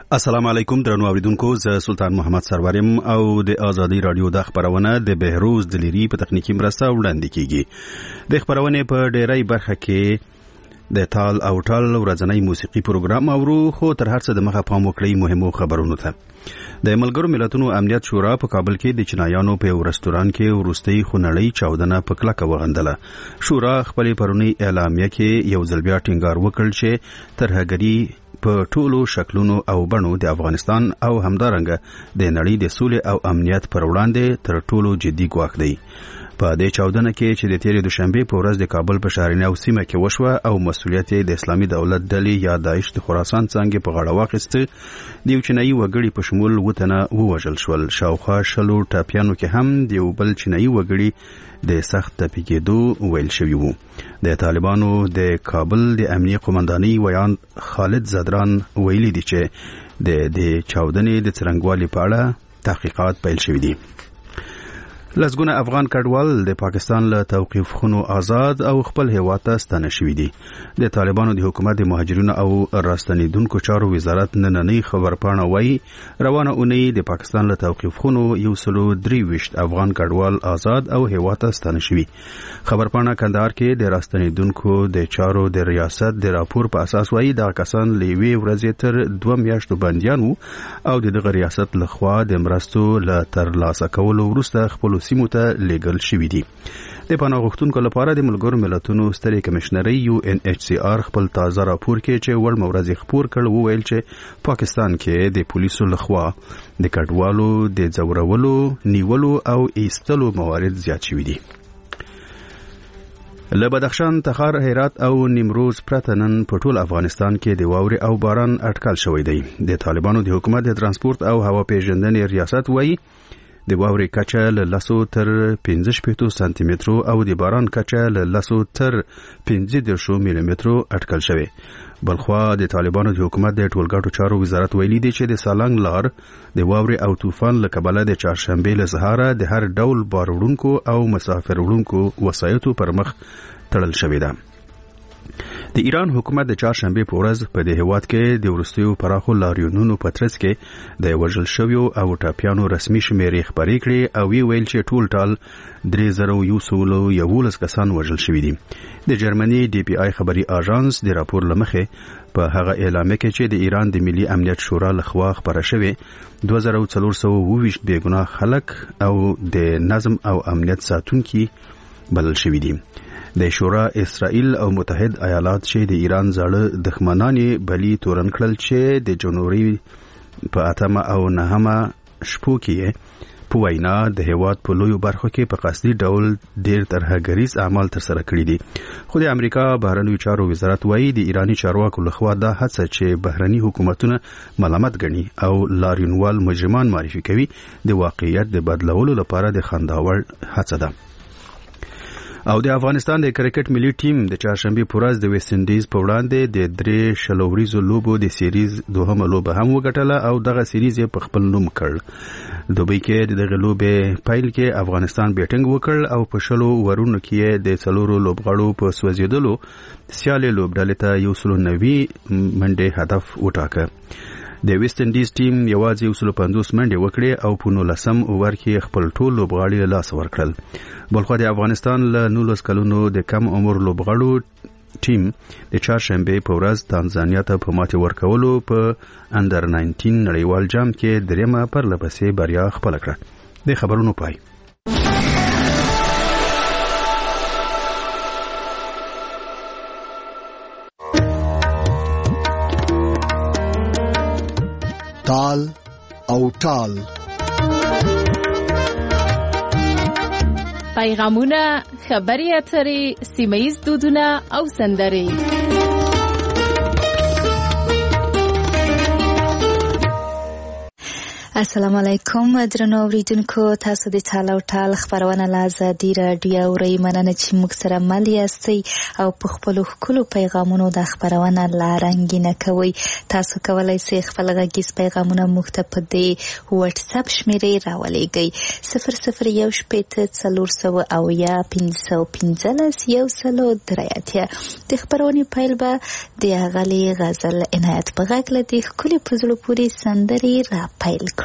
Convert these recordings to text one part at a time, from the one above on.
السلام علیکم درنو اوریدونکو، زه سلطان محمد سرورم او د آزادی رادیو د خبرونه د بهروز دلیری په تخنیکی مرسته وړاندې کیږي. د خبرونه په ډیری برخه کې د تال او ټال ورځنی موسیقي پروګرام اورو، خو تر هر څه د مخه پام وکړئ مهمو خبرونو ته. د ملګرو ملتونو امنیت شورا په کابل کې د چینایانو په ریسټوران کې ورستۍ خونړۍ چاودنه په کلکه وغندله. شورا خپل پرونی اعلامیه کې یو ځل بیا ټینګار وکړ چې ترهګری په ټولو شکلونو او بڼو د افغانستان او همدارنګه د نړۍ د سولې او امنیت پر وړاندې تر ټولو جدي ګواښ دی. په دې چاودنه کې چې د تیرې دوشنبه په ورځ د کابل په شهرنو سیمه کې وشوه او مسؤلیت د اسلامي دولت ډلې یا داعش د خراسان څنګه په غاړه واخیسته، د یو چینایي وګړي په شمول وتنه ووژل شول. شاوخوا شلو ټاپیانو کې هم د یو بل چینایي وګړي د سخت تپیکېدو ویل شوی وو. د طالبانو د کابل د امنیه قومندانۍ ویان خالد زدران ویلي دي چې د چاودنې د څرنګوالي په اړه تحقیقات پیل شوي دي. لسګونه افغان کډوال د پاکستان له توقیف خونو آزاد او خپل هیواد ته ستانه شوي دي. د طالبانو د حکومت د مهاجرینو او راستنیدونکو چارو وزارت نننۍ خبرپاڼه وایي روانه اونۍ د پاکستان له توقیف خونو 123 افغان کډوال آزاد او هیواد ته ستانه شوي. خبرپاڼه کندهار کې د راستنیدونکو د چارو د ریاست د راپور په اساس وایي دا کسان له یوې ورځې تر 2 میاشتو بندیان وو او دغه ریاست لخوا د مرستو له ترلاسه کولو وروسته خپل سیمو ته لیږل شوي دي. د پناه غوښتونکو لپاره د ملګرو ملتونو سترې کمشنرۍ UNHCR خپل تازه راپور کې چې ول مورځ خبر کړ وویل چې پاکستان کې د پولیسو لخوا د کډوالو د ځورولو، نیولو او ایستلو موارد زیات شوي دي. له بدخشان، تخار، هرات او نیمروز پرته نن په ټول افغانستان کې د واورې او باران اټکل شوی دی. د طالبانو د حکومت د ترانسپورت او هوا پیژندنې ریاست وایي د واورې کچه له 10 تر 15 سانتي مترو او د باران کچه له 10 تر 15 ملي مترو اټکل شوی. بلخوا د طالبانو د حکومت د ټولګټو چارو وزارت ویلي دی چې د سالنګ لار د واورې او طوفان له کبله د چهارشنبه له سهاره د هر ډول بار وړونکو او مسافر وړونکو وسایطو پر مخ تړل شوی ده. د ایران حکومت د چهارشنبه په ورځ په د هیواد کې د ورستیو پراخو لاریونونو په ترڅ کې د وژل شویو او ټاپیانو رسمي شمیرې خبرې کړې او ویل چې ټول ټال 3011 کسان وژل شوي دي. د جرمني DPI خبري اژانس د راپور لمخې په هغه اعلامیه کې چې د ایران د ملي امنیت شورا لخوا خبره شوې 2420 بېګناه خلک او د نظم او امنیت ساتونکي بلل شوي دي. د شورا اسرائیل او متحد ایالات چې د ایران زاړه دښمنان بلی تورن کړل چې د جنوري په 8 او 9 شپو کې په وینا د هیواد په لویو برخو کې په قصدي ډول ډیر ترهګریز اعمال ترسره کړي دي. خو د امریکا بهرنیو چارو وزارت وایي د ایرانی چارواکو لخوا دا هڅه چې بهرني حکومتونه ملامت ګڼي او لاریونوال مجرمان معرفي کوي د واقعیت د بدلولو لپاره د خنداور هڅه ده. او د افغانستان د کرکټ ملي ټیم د چهارشنبه په ورځ د ویسټ انډیز په وړاندې د 3 شلوريزو لوبو د سیریز دوهمه لوبه هم وګټله او دغه سیریز په خپل نوم کړ. دوبۍ کې دغه لوبې پایل کې افغانستان بیټینګ وکړ او په شلو ورونو کې د څلورو لوبغاړو په سوځیدلو سیالي لوبډلې ته 190 منډې هدف وټاکه. د ویسټ انډیز ټیم یوازې 150 منډې وکړې او په 19 اوور کې خپل ټول لوبغاړي له لاس ورکړل. بلخو د افغانستان له 19 کلونو د کم عمر لوبغاړو ټیم د چهارشنبه په ورځ تانزانیا ته په ماتې ورکولو په انډر 19 نړیوال جام کې دریمه پرلپسې بریا خپل کړه. د خبرونو پای. تال او ټال پیغامونه، خبري اترې، سیمه‌ییز دودونه او سندرې. السلام علیکم درنو اوریدونکو، تاسو د ټال او ټال خبرونه له ازادي راډیو اورئ. مننه چې موږ سره مل یاستئ او په خپلو ښکلو پیغامونو د خبرونه لا رنګینه کوئ. تاسو کولی شئ خپل غږیز پیغامونه موږ ته په دې واتساپ شمېرې راولېږئ 001400 د خبرونې پیل به د اغلې غزل عنایت په غږ له دې ښکلې په زړه پورې سندرې را پیل کړو.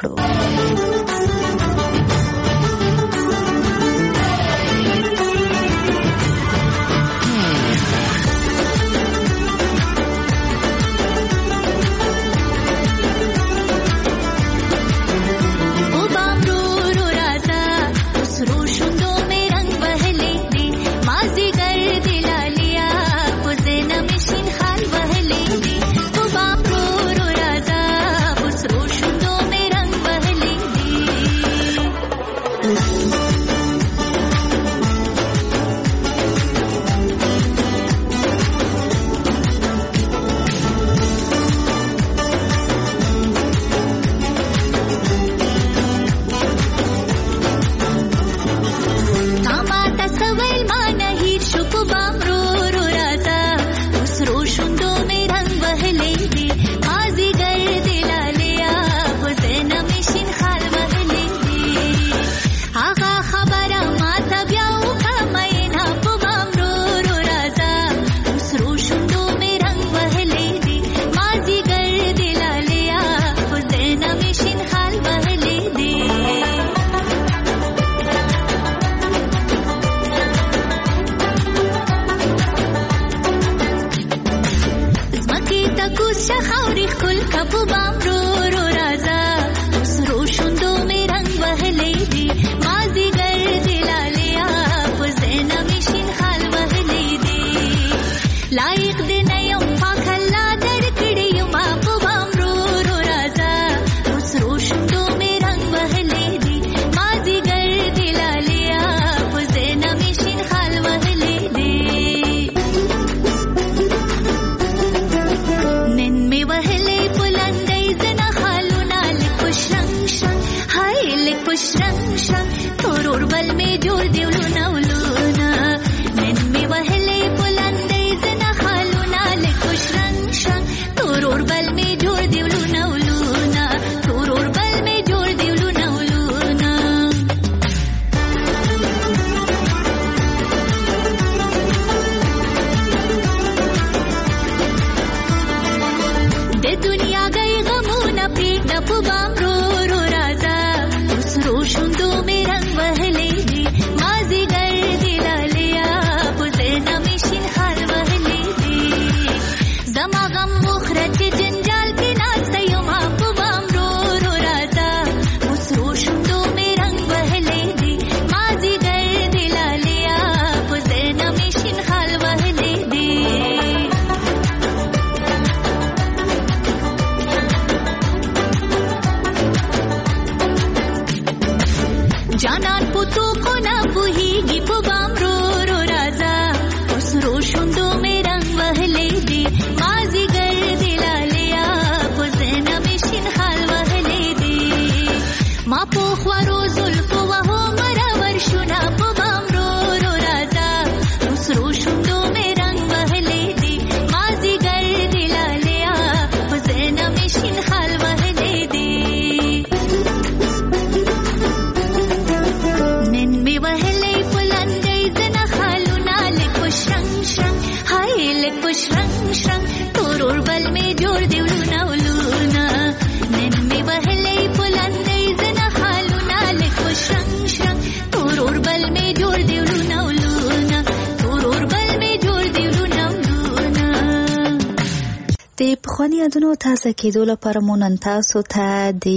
یادونو تازه کېدو لپاره مو نن تاسو ته د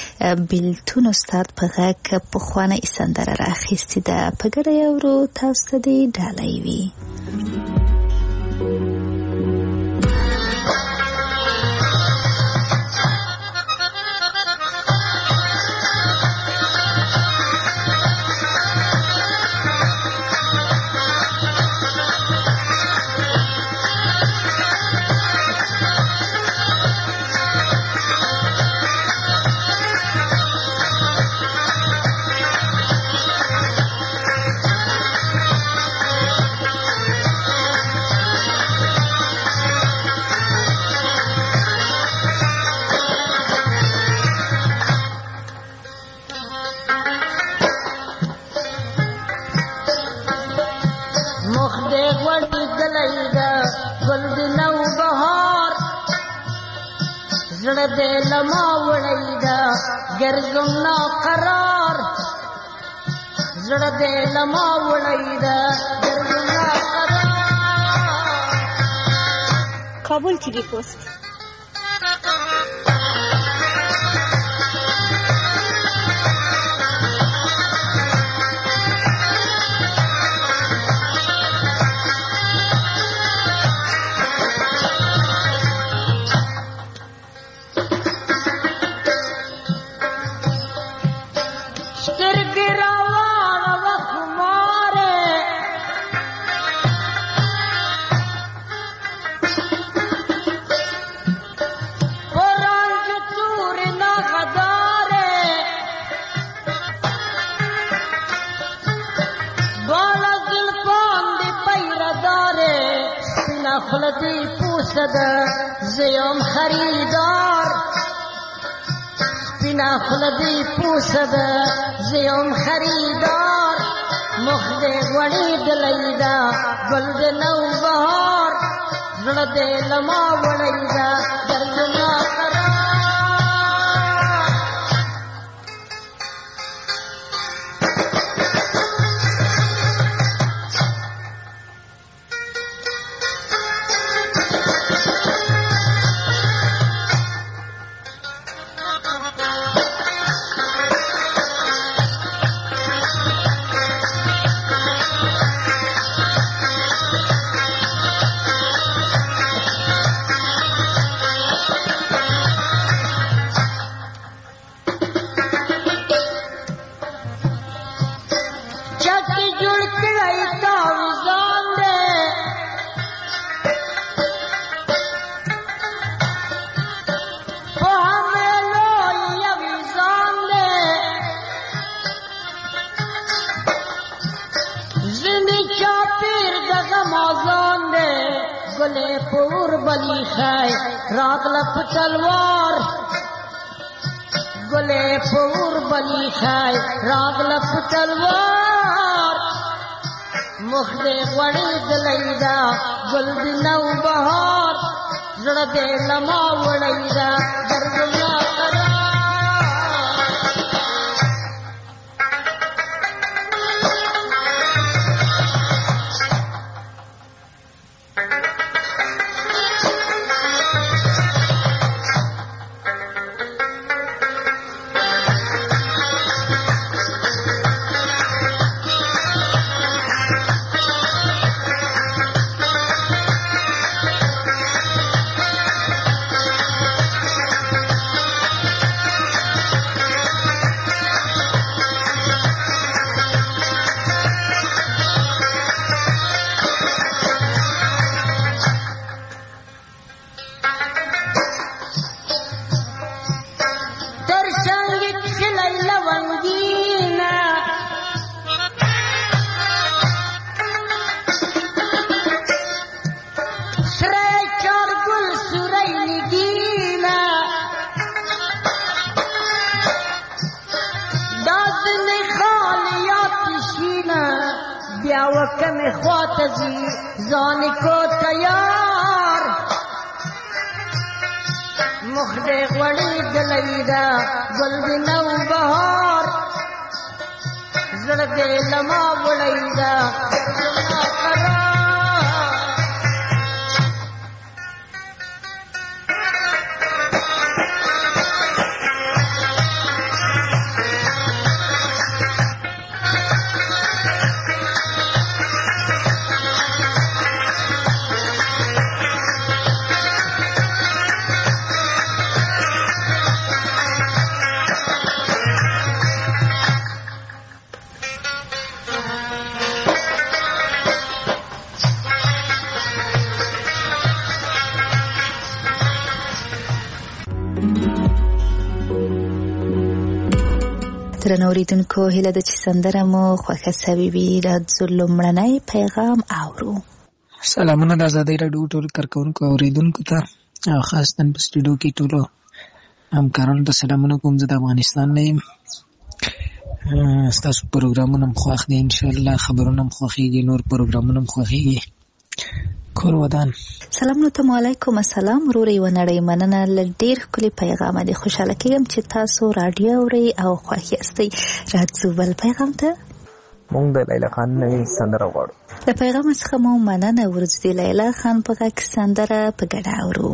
بیلتون استاد په غږ پخوانۍ سندره راخیستې ده. په ګډه یې اورو، تاسو ته دې ډالۍ وي. مخ دې غوړې دلې دا ګل دې نو بهار زړه دې لما وړې دا ګرځم نا قرار زړه دې لما وړې دا ګرځم نا قرار. کابل ټیوی پوسټ. خلدی پوسد زیم خریدار بنا خلدی پوسد زیم خریدار مخ دې غوړې دلې دا ګل دې نو بهار زړه دې لما وړې دا ګرځنا قرار. گلے پور بلی خای راغلپ تلوار گلے پور بلی خای راغلپ تلوار مخ دے غوړې دلې دا ګل دې نو بهار زړه دې لما وړې دا ګرځنا قرار. وکمه خواتزی زانی کو تیار مخ دې غوړې دلې دا ګل دې نو بهار زړه دې لما وړې دا ګرځنا قرار. درنو اوریدونکو هیله ده چې سندره مو خوښه سوې وي. راځو لومړنی پیغام اورو. سلامونه د ازادۍ راډیو ټولو کارکوونکو او اوریدونکو ته او خاصتاً په سټوډیو کې ټولو همکارانو ته سلامونه کوم. زه د افغانستان نه یم. ستاسو پروګرامونه هم خوښ دي، انشاءالله خبرونه هم خوښېږي، نور پروګرامونه هم خوښېږي. کور ودان. سلام علیکم. السلام وروري ونړۍ مننه. ډېر ښکلی پیغام دی. خوشاله کېږم چې تاسو راډیو اورئ او خوښ یاستئ. راځو بل پیغام ته. مونږ د لیلا خان نوې سندره غواړو. د پیغام څخه مو مننه. ورځ د لیلا خان په غږ سندره په ګډه اورو.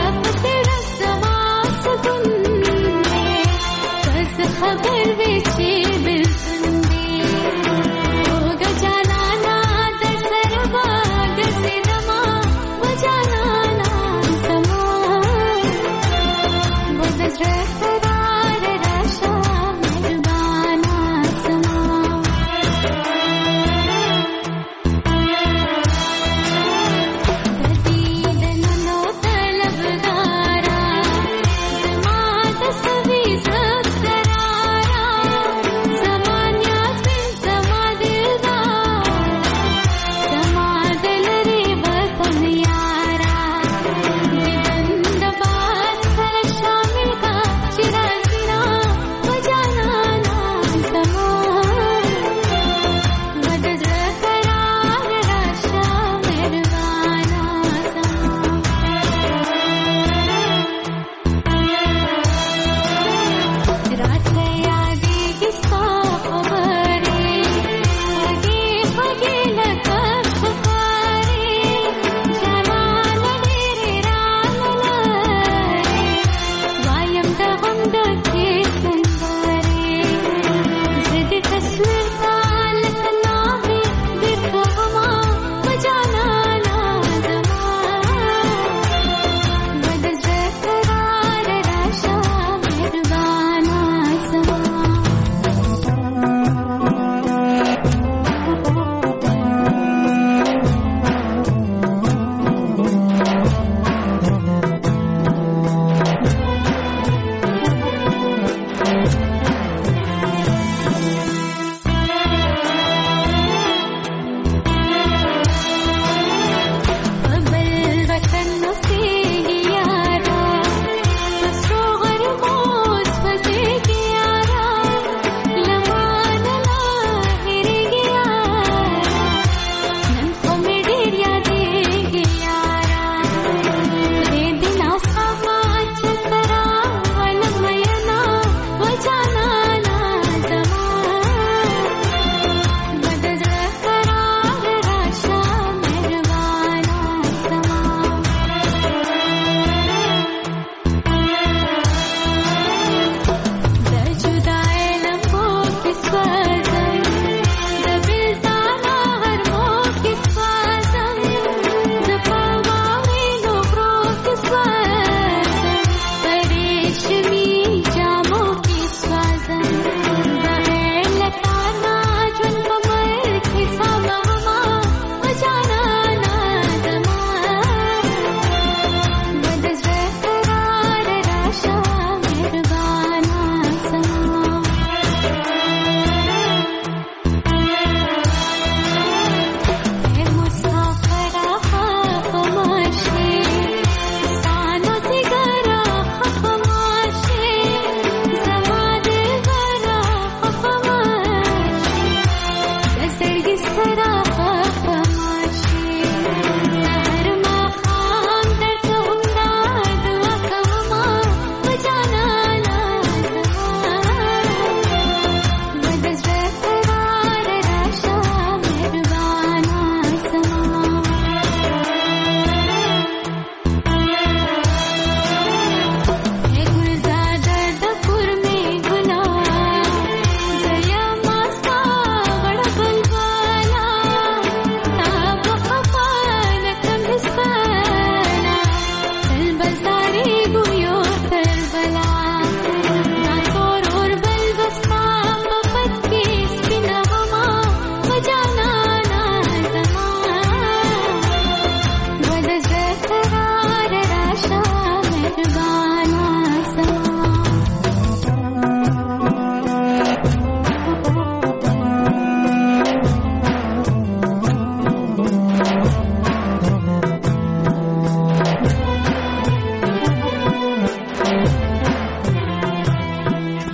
खबर बेची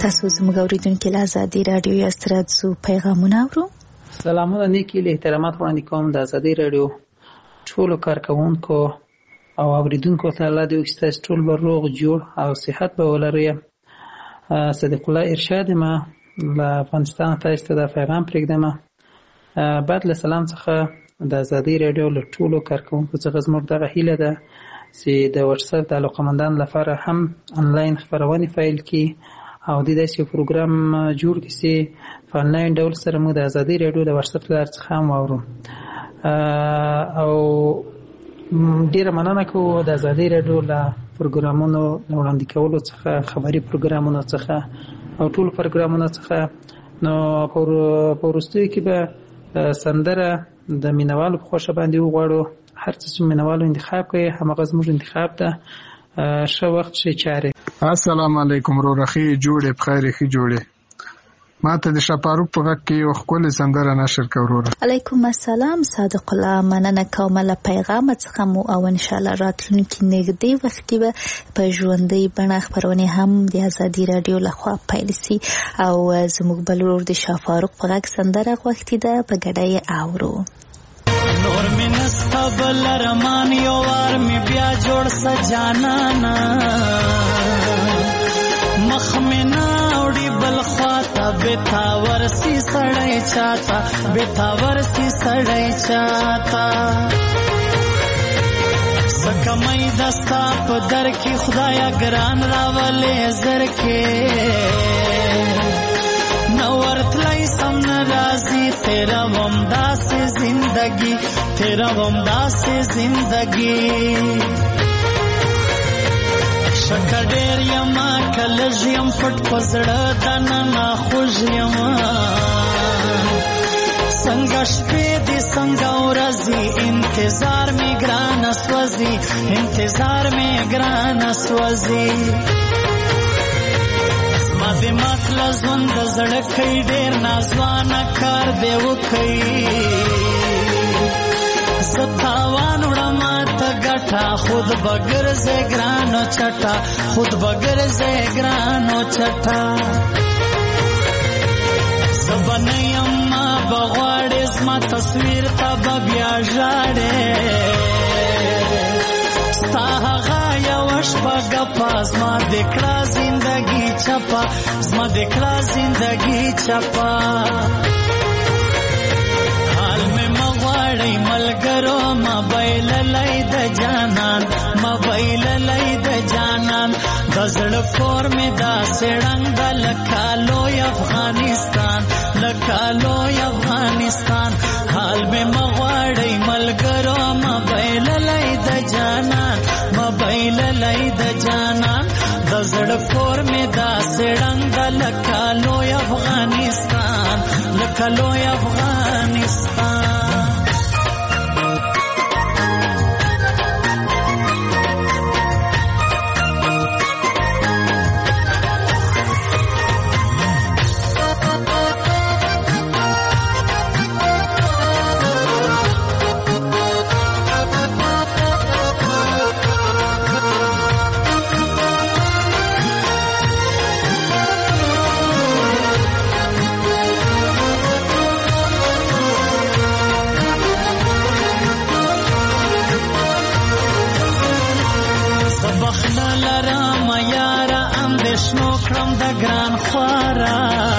تاسو زموږ اوریدونکو له ازادي رادیو یا ستراتزو پیغامونه اورو. سلامونه نیکی له احترامات وړاندې کوم د ازادي رادیو ټولو کارکونکو او اوریدونکو ته الله دې وکړي چې ټول به روغ جوړ او صحت به ولري. صدیق الله ارشاد ما له افغانستان ته د پیغام پرېږدم. بعد له سلام څخه د ازادي رادیو له ټولو کارکونکو څخه زموږ دغه هیله ده چې د واتساپ د علاقمندان لپاره هم انلاین خبرونه فایل کی او د داسې پروګرام جوړ کړي چې په انلاین ډول سره موږ د ازادي رادیو د واتساپ لار څخه هم واورو. او ډیره مننه کوو د ازادي رادیو له پروګرامونو وړاندې کولو څخه، خبري پروګرامونو څخه او ټول پروګرامونو څخه. نو په وروستیو کې به سندره د مینوالو په خوښه باندې وغواړو. هر څه چې مینوالو انتخاب کوي همغه زموږ انتخاب ده. ښه وخت ښه چارې. السلام علیکم رورخي جوړې بخیر خي جوړې. ما ته د شپاروک په غږ کې یو ښکلې سندره نشر کړو. علیکم السلام صادق الله، مننه کوم له پیغام څخه مو او ان شاء الله راتلونکي نږدې وخت کې به په ژوندۍ بڼه خبرونه هم د ازادي رادیو لخوا پیل شي او زموږ بلور د شپاروک په غږ سندره غوښتي ده په ګډه یې اورو. نور می نستا بل رمان یو وار می بیا جوړ سجانانا مخ می ناوړي بل خواته بتاور سی سړی چاته بتاور سی سړی چاته سکمای دستا په در کې خدایا ګران راولې زر کې نورتلای سم ناراضی تیرا ومدا سے زندگی تیرا ومدا سے زندگی شکډیر یما کلج یم پټ پزړه دنه خوش یما څنګه شپې دې څنګه ورځي انتظار می ګران سوځي انتظار می ګران سوځي ماده مخلا ژوند زړه کوي ډېر نازوانه کار دی وکي ستاوان وړما ته ګټه خود بغیر زګرانو چټا خود بغیر زګرانو چټا زبنیم ما بغواړې زما تصویر ته بیا ژاړې ستا هغه یو شپه ګپه زما دکړه زندګي چپا زما دکړه زندګي چپا حال مې مغواړی ملګرو موبایل لای د جانان موبایل لای د جانان د زړه کور مې دا سړنګ لکالو افغانستان لکالو افغانستان حال مې مغواړی ملګرو موبایل لای د جانان موبایل لای د جانان د زړه کور مې دا سړنګ لکالو افغانستان لکالو افغانستان ګران خورا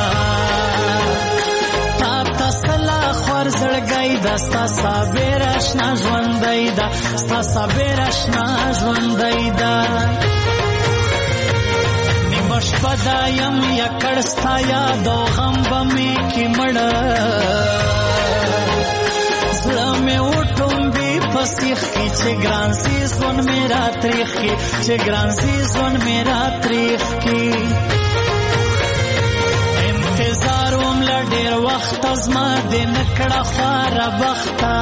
تا تسلا خور زړګی دا ستا صابر آشنا ژوندۍ دا ستا صابر آشنا ژوندۍ دا نیمه شپه دا یم یکړ ستا یاد او غم به مې کې مړه زړه مې وټومبي په سیخ کې چې ګران سي ژوند مې را تریخ کې چې ګران سي ژوند مې را تریخ کې انتظار وم لډیر وخت زما د نکړه خاره بخته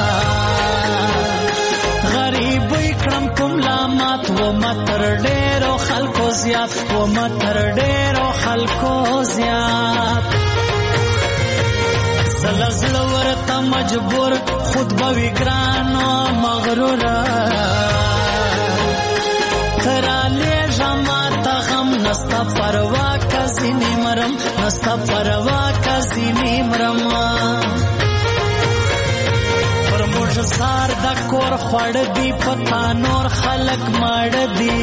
غریب کړم کوم لامات و متر ډیرو خلکو زیات و متر ډیرو خلکو زیات زلزل ورته مجبور خود به وګرانو مغرور تراله جما ته غم نستا پروا کا زینی مرم نستا پروا کا زینی مرم پر موږ سار د کور خوړ دی پتا نور خلق ماړ دی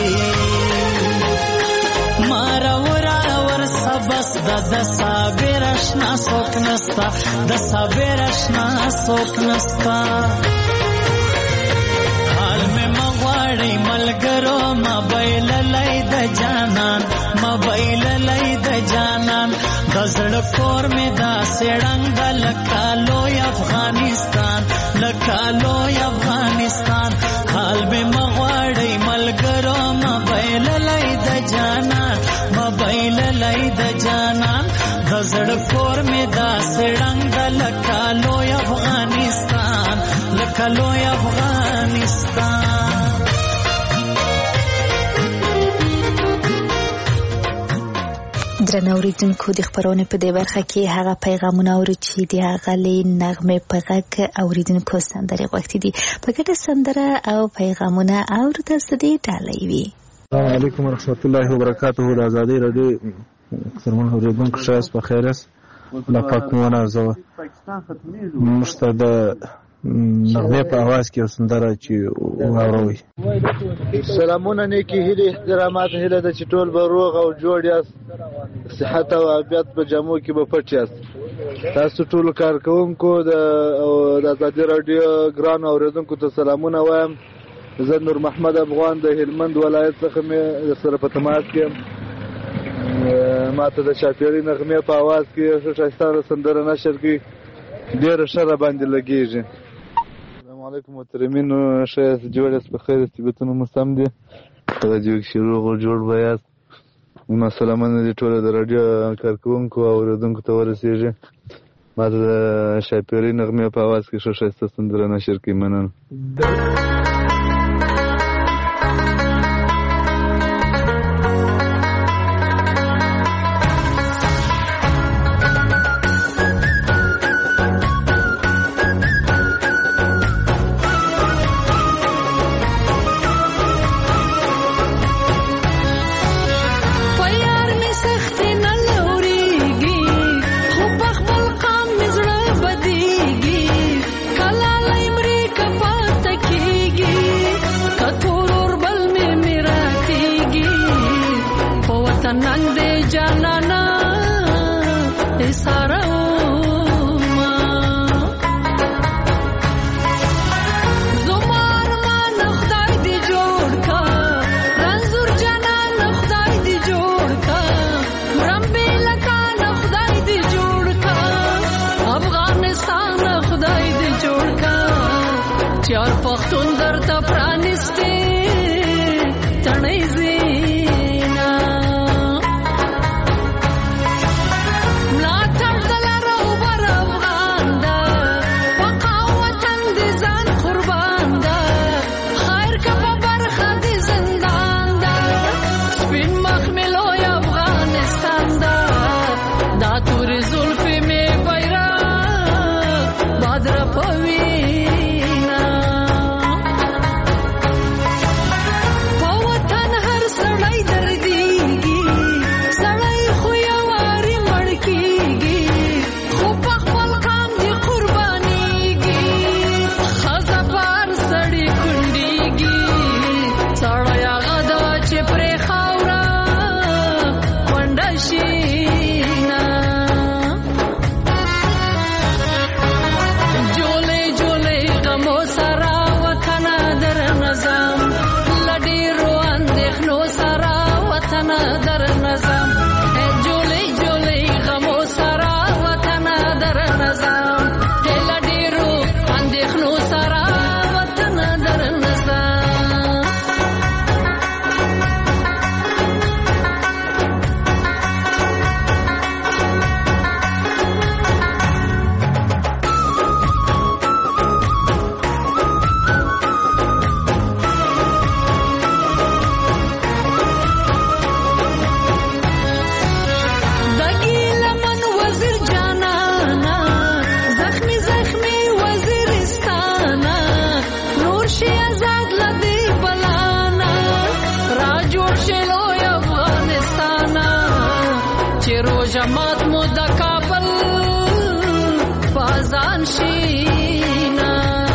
مارا ور سبس د صابر اشنا سوک نستا د صابر اشنا سوک نستا حال میں مغواړی ملګرو موبایل لای د جانان موبایل لای د جانان د زړه کور می دا سړنګ لکالو افغانستان لکالو افغانستان حال میں مغواړی ملګرو موبایل لای د جانان موبایل لای د جانان د زړه کور می دا سړنګ لکالو افغانستان لکالو افغانستان درنو اوریدونکو د خبرونې په دې برخه کې هغه پیغامونه اوري چې د غلې نغمه په غږ اوریدونکو سندره غوښتي دي په ګټه سندره او پیغامونه اورو تاسو دې ډالۍ وي. السلام علیکم ورحمت الله وبرکاته. د ازادي رادیو سرمن اوریدونکو شاس په خیر است لا پاکونه زو مستد نغمه په आवाज کې سندره چې واوروي. سلامونه نیکی هیله احترامات هیله د چټول بروغ او جوړ یاست صحت او عافیت په جامو کې به پټ یاست. تاسو ټول کارکونکو د ازادي رادیو ګران اوریدونکو ته سلامونه وایم. زه نور محمد افغان د هلمند ولایت څخه مې سره په تماس کې ماته د شاپيري نغمه په आवाज کې شایسته سندره نشر کې ډېر شر باندې لګیږي. السلام علیکم محترمین شایست جوړس په خیر استبتون مسم دي راځي شروع جوړ بیاس ما سلامونه دي ټول د رادیو کارکونکو او اوریدونکو ته ورسیږي. ماته د شاپيري نغمه په आवाज کې شایسته سندره نشر کې مننه. جماعت مو د کابل فازان شینا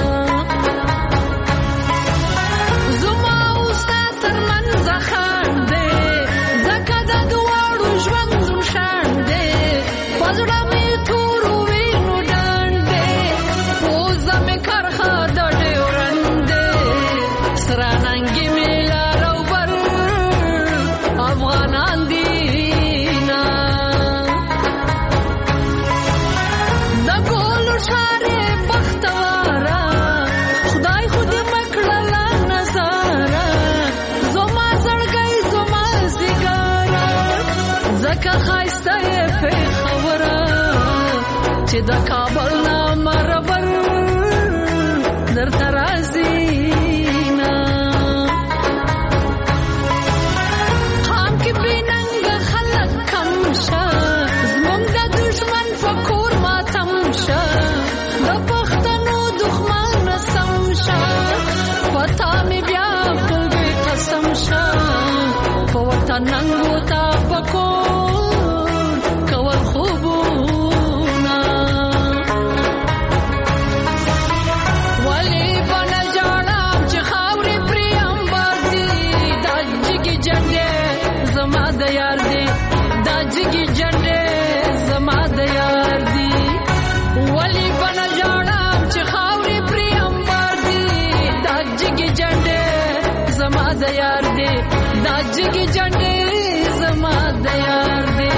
زما اوستا ترمنځ خاندې زکه د دواړو ژوند زم شاندې پزړه مې تور وینو ډانډې پوزه مې کرخه د ډیورندې سره ننګې مې لار او بر افغانان دینا د ګولو شارې بختواره خدای خود مکړله نظاره زما زړګی زما زیګاره ځکه ښایسته یې پېښوره چې د کابل نه مربر درته راځي ننګو تا پکور کول خوبونا ولی بنا جانم چې خاورې پریم بازي دا جګي جنډې زما د یار دی دا جګي جنډې زما د یار دی ولی بنا جانم چې خاورې پریم بازي دا جګي جنډې زما د یار دی دا جګي جنډې زما د یار دی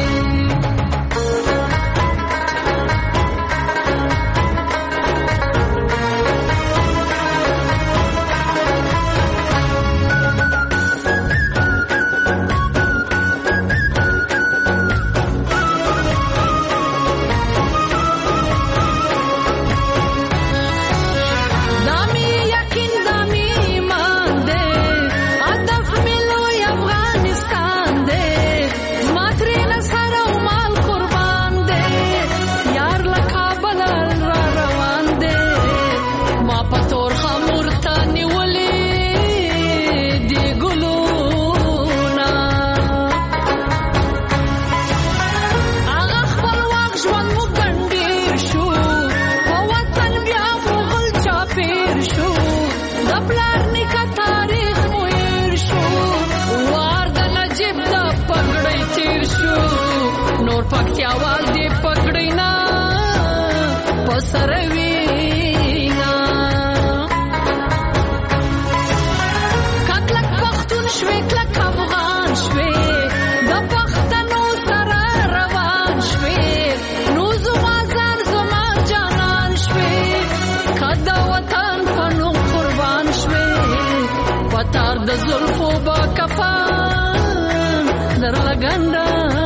پکتیاوال دی پکړینا پسروینا کلک پختون شوي کلک افغان شوي د پښتنو سره روان شوي نو زما ځان زما جانان شوي کدا وطن پنو قربان شوي پتار د زلفو با کفان در لګنده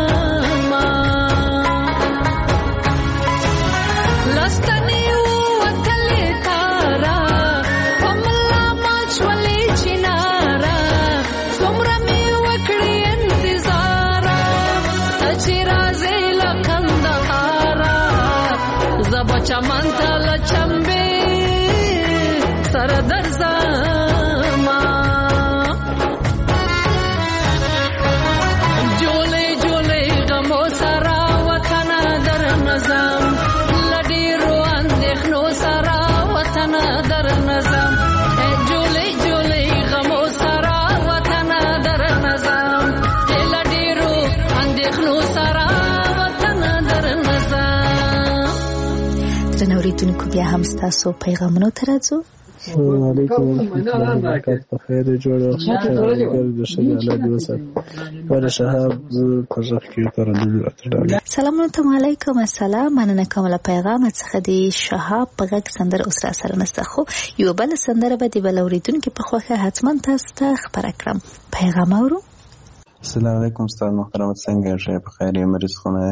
چمن تل چمبه سر در زما جوله جوله غمو سرا وطن در نظام لډی رو اندېښنو سرا وطن در نظام جوله جوله غمو سرا وطن در نظام لډی رو اندېښنو سرا وطن در نظام. نوریدونکو بیا هم ستاسو پیغامونو ته راځو. السلام علیکم ورحمۃ اللہ وبرکاتہ. په خیر جوړه ګر د شګاله دی وسات پر شهاب پرځخ کې ترندل اتډاګ. سلام علیکم. السلام. مننه کوم له پیغام څخه دی شهاب په غږ سندره اوس را سره نسته خو یو بل سندره به دی بل اوریدونکو په خوخه حتما تاسو ته خبر کړم. پیغام اورو. السلام علیکم استاد محترم څنګه یې؟ په خیر یې مریض خونه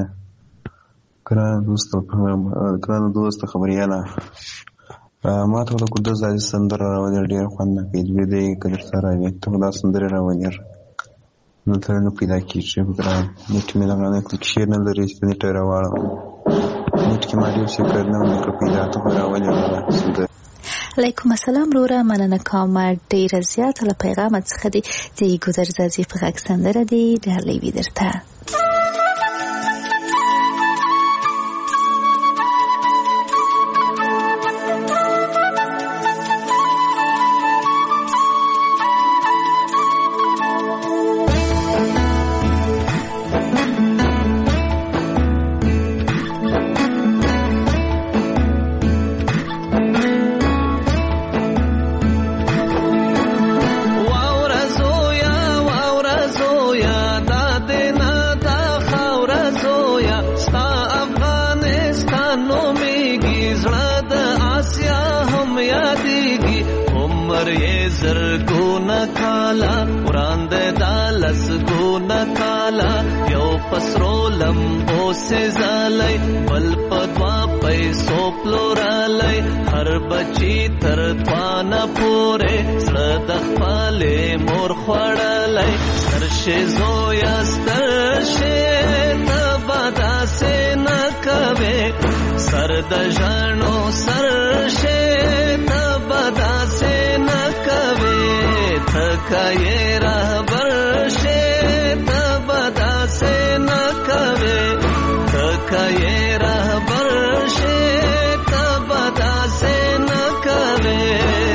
ګران دوست خبریاله ما ته د قدس عزیز سندره راوړل ډېر خوند نه کوي دوی دی کله سره وي ته دا سندره راوړل نو ته نو پیدا کیږي ګران نیټ مې لګانه کلیک شیر نه لري چې نیټ راوړل نیټ کې ما ډېر څه کړنه نو پیدا ته راوړل سندره. علیکم السلام رورا مننه کوم ډېر زیات له پیغام څخه دی چې ګذر زازي په غږ سندره دی ډېر لوي درته لسګونه کاله یو پسرو لمبو سي زالای بل پدوا پیسو پلورالای هر بچی تر توانه پورې زړه د خپلې مور خوړلی سترشې زویه سترشې ته به داسې نه کوې سر د ژڼو سرشې ته به داسې نه کوې ته که یې رهبر شې ته به داسې نه کوې ته که یې رهبر شې ته به داسې نه کوې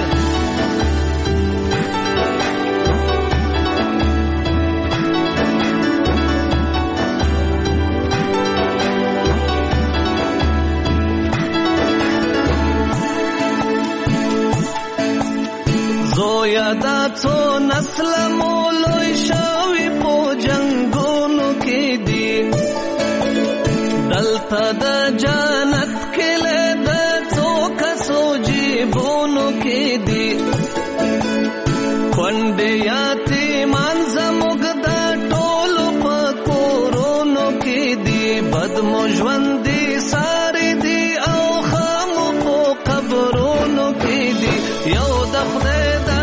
زویا دا څو نسل مو لوی شوي په جنګونو کې دي دلته د جنت کلی د څو کسو جیبونو کې دي کونډې یتیمان زموږ د ټولو په کورونو کې دي بد مو ژوند دي ساري دي او ښه مو په قبرونو کې دي یو د خدای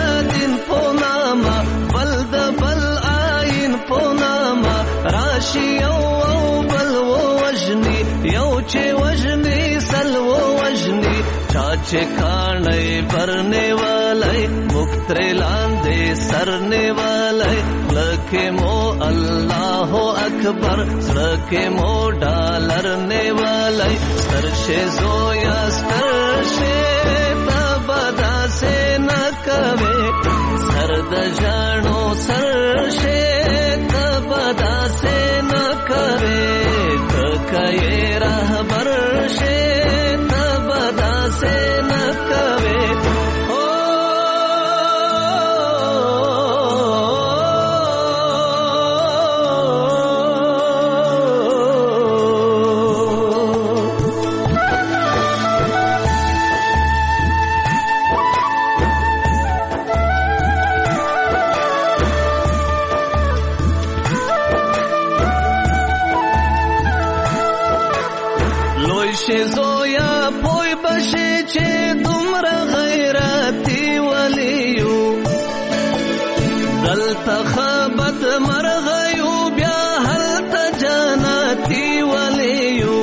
راشي یو بل ووژني یو چې وژني سل ووژني چا چې کاڼی برنیوالی موږ ترې لاندې سر نیوالی زړه کې مو الله اکبر زړه کې مو ډالر نیوالی سترشې زویا سترشې ته به داسې نه کوې سر د ژڼو سرشې داسې نه کوې ته که یې رهبر شې ته به داسې نه کوې زویا پوی بشي چې دومره غیرتي ولیو دلته خبد مرغیو بیا هلته جنتي ولیو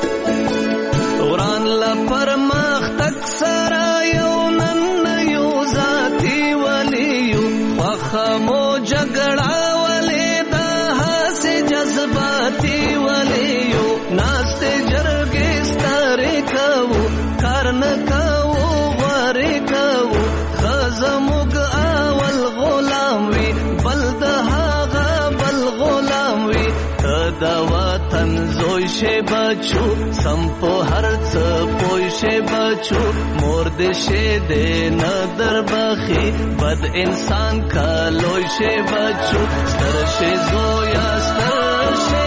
وران لپر مختک سره یو نن یو ذاتي ولیو خوښه مو جګړه ولې دا هسې جذباتي ولیو ناستې جرګې نه کوو غوارې کوو ښځه موږ اول غلام وي بل د هغه بل غلام وي ته د وطن زوی شې بچو سم په هر څه پوه شې بچو مور دې شې دې نه دربخي بد انسان کا لوی شې بچو ستر شې زویا ستر شې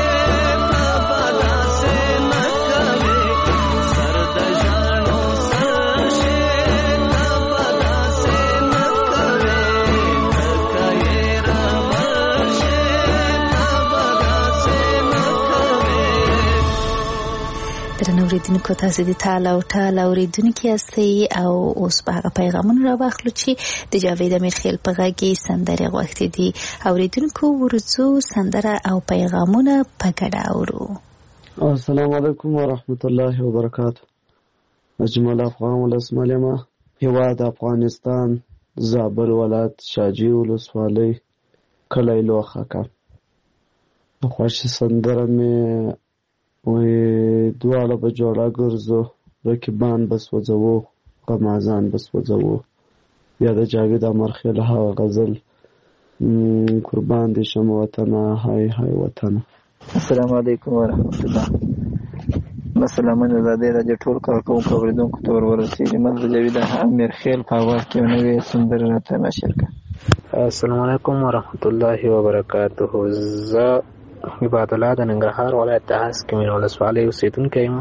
اوریدونکو تاسو د تعال او ټال اوریدونکو یاستئ او اوس په هغه پیغامونه راوخلو چې د جاوید امیرخیل په غږی سندره غوښتي دي اوریدونکو ورڅو سندره او پیغامونه په ګډه اورو السلام علیکم ورحمت الله وبرکاته اجمل افغان ولسمالیما هیواد افغانستان زابل ولایت شاجی ولسوالۍ کلی لوخاکه خوښ سندره مې وی دواړه به جوړه ګرځو رقیبان بس وځو غمازان بس وځو یا د جاوید امرخیل هغه غزل قربان دي شم وطنه هاي هاي وطنه السلام علیکم ورحمت الله مسلمان زاده راځي ټول کار کوم اوریدونکو تور ورسېږي مله جاوید امرخیل په اواز کې نوې سندره راته نشر کړه السلام علیکم ورحمت الله وبرکاته ز عباد الله د ننګرهار ولایت د هسک مین ولسوالۍ اوسیدونکی یم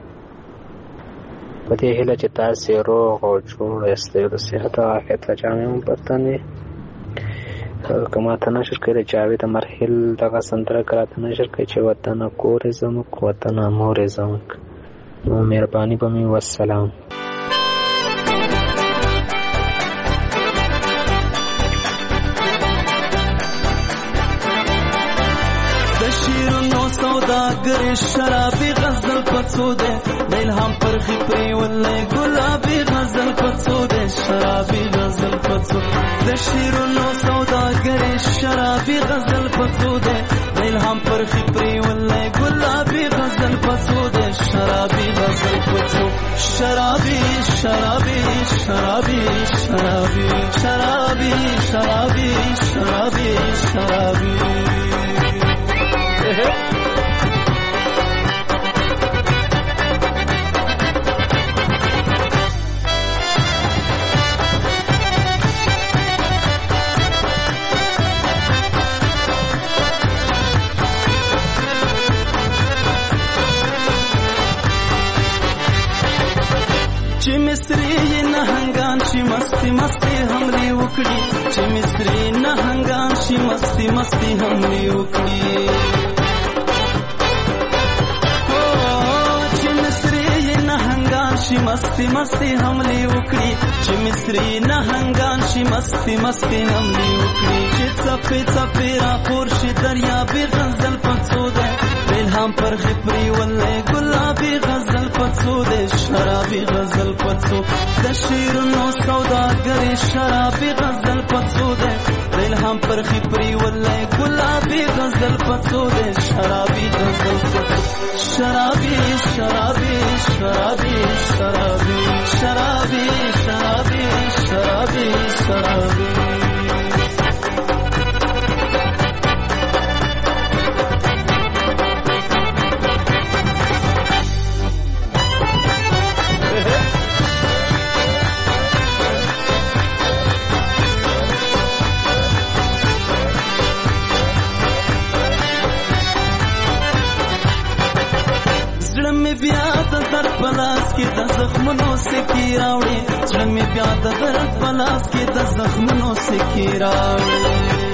په دې هیله چې تاسې روغ او جوړ یاستئ او د صحت او عافیت له جامې مو برتن وي که ماته نشر کوي د جاوید مرحل دغه سندره که راته نشر کوي چې وطنه کور زموږ وطنه مور زموږ. نو مهرباني به مې والسلام. سوداگر شرابی غزل پڅوده د الهام پر خپري ولې ګلابي غزل پڅوده شرابي غزل پڅوده د شیرونو سوداگر شرابي غزل پڅوده د الهام پر خپري ولې ګلابي غزل پڅوده شرابي غزل پڅوده شرابي شرابي شرابي شرابي شرابي شرابي شرابي شرابي چې مصری نه هنګان شي مستی مستی همري وکړي چې مصری نه هنګان شي مستی مستی همري وکړي چې مصری نه هنګان شي مستی مستی همري وکړي چې مصری نه هنګان شي مستی مستی همري وکړي چې څپې څپې را خور شي دریا به غزل پڅوده الهام پر خپري ولې ګلابي غزل پڅوده شرابي غزل پڅو د شیرونو سوداګر شرابي غزل پڅوده الهام پر خپري ولې ګلابي غزل پڅوده شرابي غزل پڅو شرابي شرابي شرابي شرابي شرابي شرابي شرابي شرابي بیا د در پلاس کې د زخمونو سکی راوړي زړه مې بیا د در پلاس کې د زخمونو سکی راوړي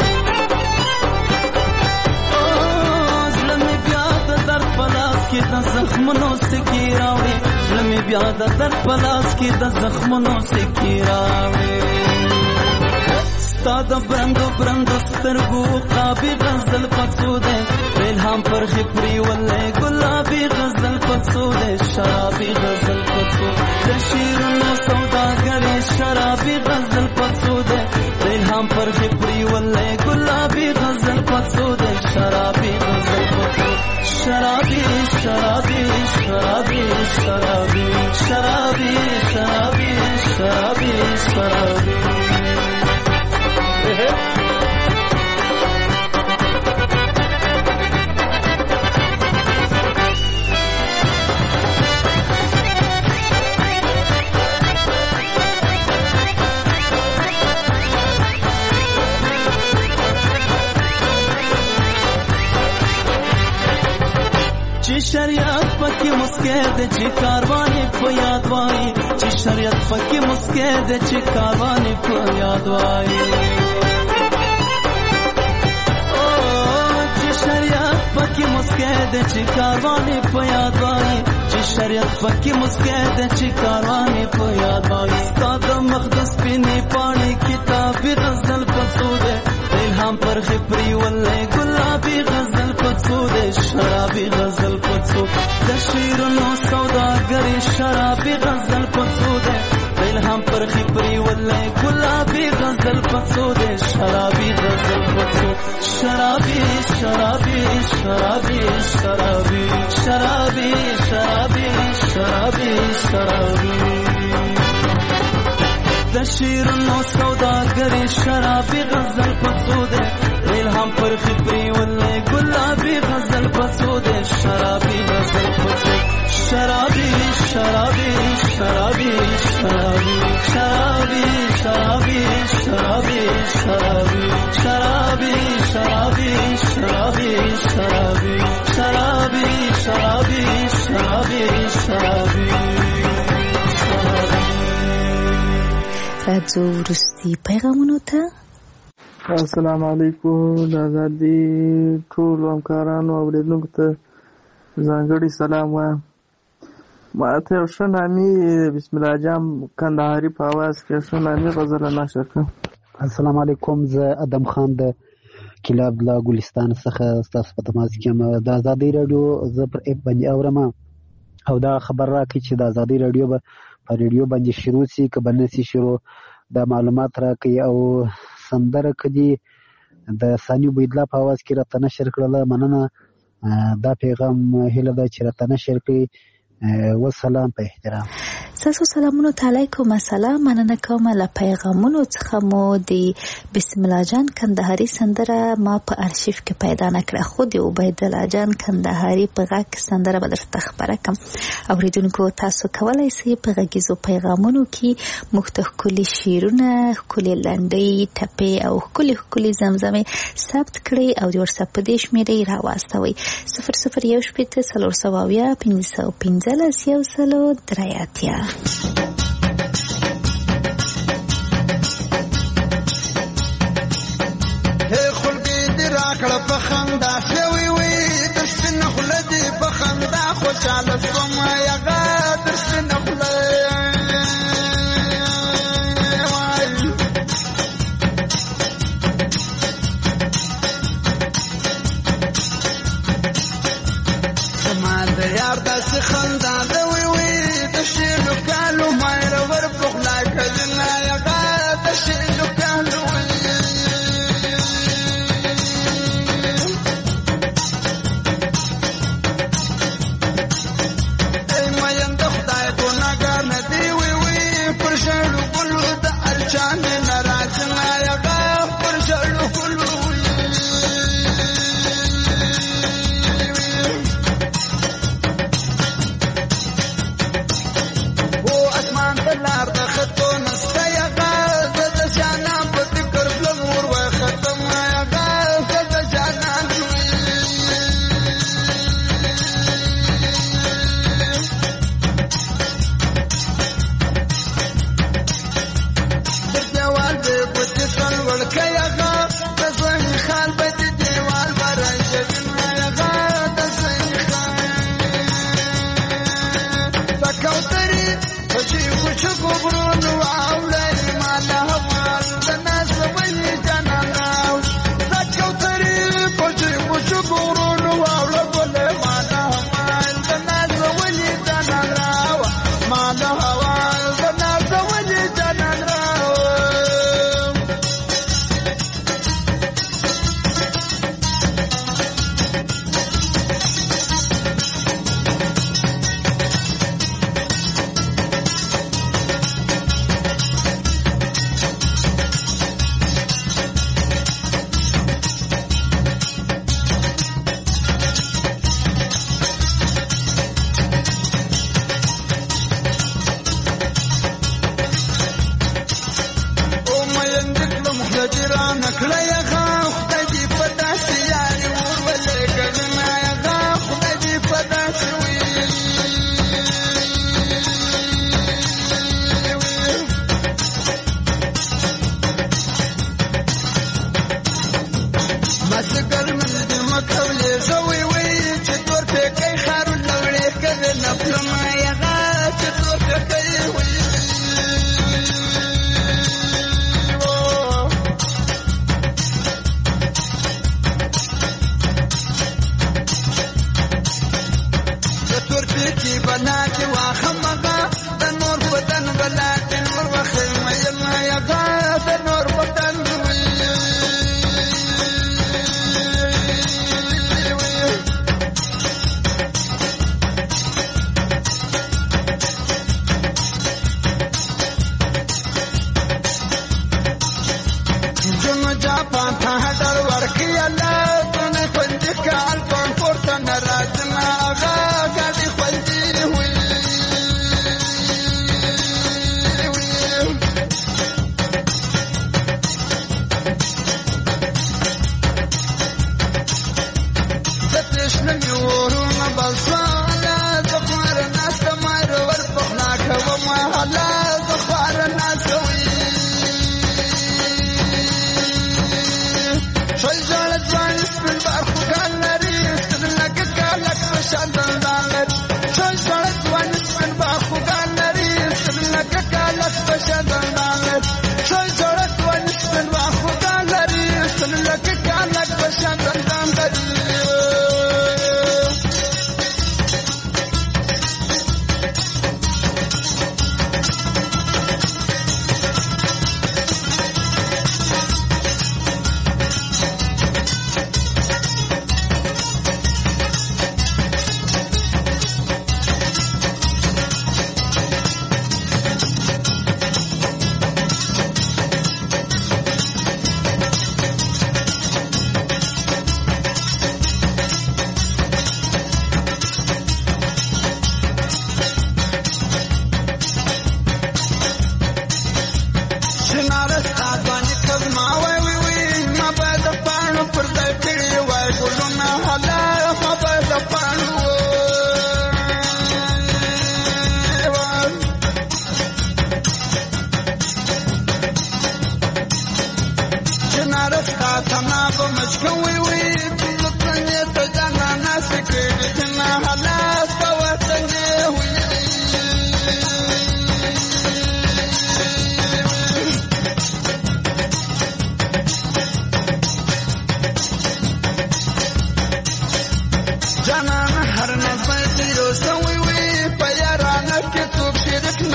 زړه مې بیا د در پلاس کې د زخمونو سکی راوړي زړه مې بیا د در پلاس کې د زخمونو سکی راوړي ستا د برندو برندو سترګو قابي غزل پڅوده الهام پر خپري ولې ګلابي غزل پڅوده شرابي غزل پڅوده د شیرونو سوداګر شرابي غزل پڅوده الهام پر خپري ولې ګلابي غزل پڅوده شرابي غزل پڅوده شرابي شرابي شرابي شرابي شرابي شرابي شرابي شرابي شریعت پکې مسکه د چې کاروانې په یاد وای چې شریعت پکې مسکه د چې کاروانې په یاد وای چې شریعت پکې مسکه د چې کاروانې په یاد وای چې شریعت پکې مسکه د چې کاروانې په یاد وای ستاد مقدس پینې پاڼې کتاب غزل پڅوده الهام پر خپري ولې ګلابي غزل پڅوده شرابي غزل د شیرونو سوداګر شرابي غزل پڅوده الهام پر خپري ولې ګلابي غزل پڅوده شرابي غزل پڅو شرابي شرابي شرابي شرابي شرابي شرابي شرابي شرابي د شیرونو سوداګر شرابي غزل پڅوده الهام پر خپري ولې ګلابي غزل پڅوده شرابي غزل پڅو شرابي شرابي شرابي شرابي شرابي شرابي شرابي شرابي شرابي شرابي شرابي شرابي شرابي شرابي شرابي شرابي راځو وروستي پیغامونو ته. السلام علیکم د ازادي ټول همکارانو او اوریدونکو ته ځانګړی سلام وایم. ما ته یو ښه نامي بسم الله جام کندهاري په اواز کې ښه نامي غزل نشر کړم. السلام علیکم، زه ادم خان د کلاب له ګلستان څخه ستاسو په تماس کې یم. د ازادي راډیو زه پر اپ باندې اورم او دا خبر راکړي چې د ازادي راډیو به په ریډیو باندې شروع شي که به نه شي شروع، دا معلومات راکړي. او سندره کدي د ثاني عبیدالله په اواز کې راته نشر کړله، مننه. دا پیغام هیله ده چې راته نشر کړي. والسلام په احترام. تاسو سلامونو علیکم. السلام، مننه کوم له پیغامونو څخه مو د بسم الله جان کندهاري سندره ما په ارشیف کې پیدا نکړه، خو د عبید الله جان کندهاري په غږ سندره به درته خبره کړم. اوریدونکو تاسو کولای شئ په غږیزو پیغامونو کې موږ ته ښکلي شعرونه، ښکلي لنډۍ، ټپې او ښکلي زمزمې ثبت کړئ او د واتساپ په دې شمېرې راواستوئ 0017470 15 خلګي دې راکړه په خندا شوي وي د سپینه خوله دې په خندا خوشاله شوم یغه د سپینه خوله زما د یار داسې خندا ده وي وي د شیلو کالو مایره ور په خوله کړله یغه د شیلو کالو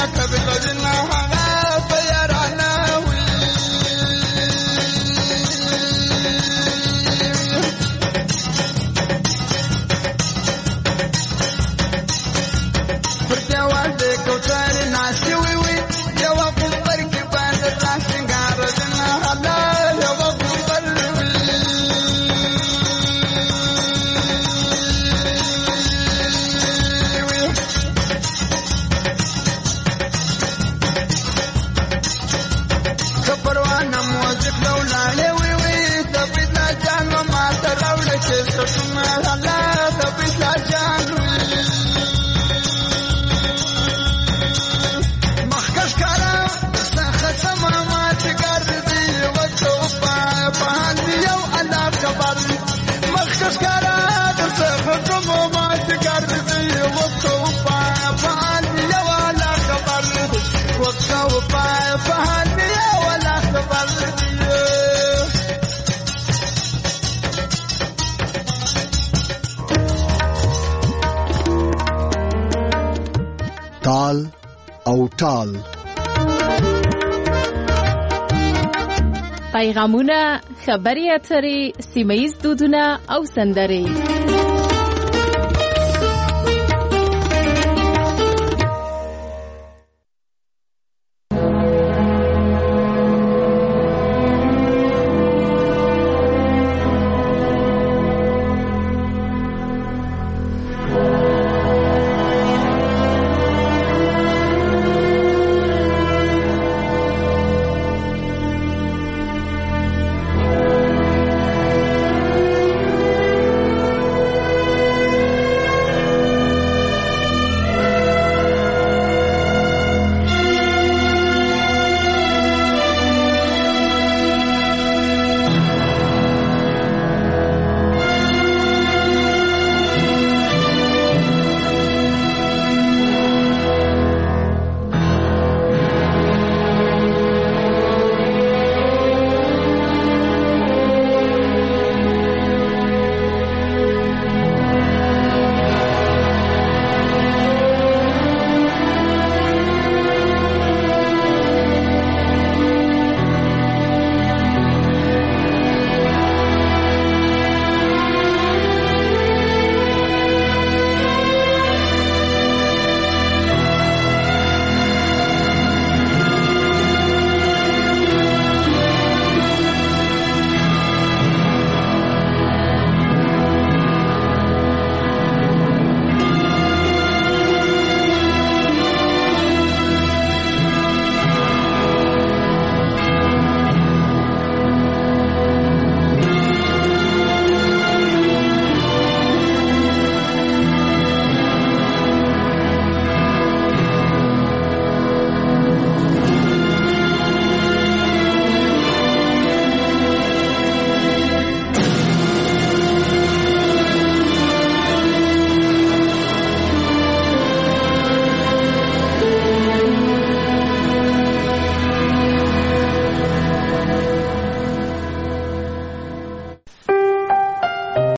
لکه بلدونه هغه په یارانه وي پر دیوال د کوترې ناستې وي وي یوه غومبر کې باندې ځان سینګارونه هله یوه غومبر وي که پروانه موزیک لولاړې وي وي د بیتلا جان ماته راوړه چې سټونه هله د بیتلا جان وي مخکش کارا ستا ختمه ماتې ګرځي وڅو پهان یو الله خبر مخکش کارا ستا ختمه ماتې ګرځي وڅو پهان یو الله خبر وڅو پهان یو الله خبر تال او ټال پیغامونه، خبري اترې، سیمه ییز دودونه او سندرې